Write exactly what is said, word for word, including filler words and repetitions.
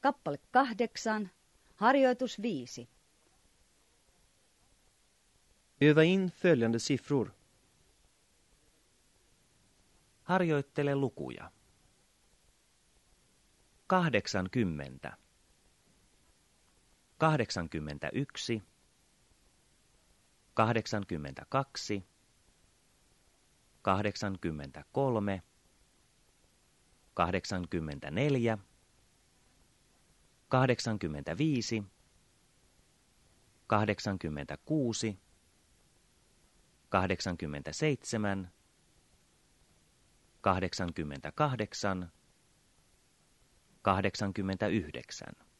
Kappale kahdeksan, harjoitus viisi. Öva in följande siffror. Harjoittele lukuja. Kahdeksankymmentä. Kahdeksankymmentäyksi. Kahdeksankymmentäkaksi. Kahdeksankymmentäkolme. Kahdeksankymmentäneljä. Kahdeksankymmentäviisi. Kahdeksankymmentäkuusi. Kahdeksankymmentäseitsemän. Kahdeksankymmentäkahdeksan. Kahdeksankymmentäyhdeksän.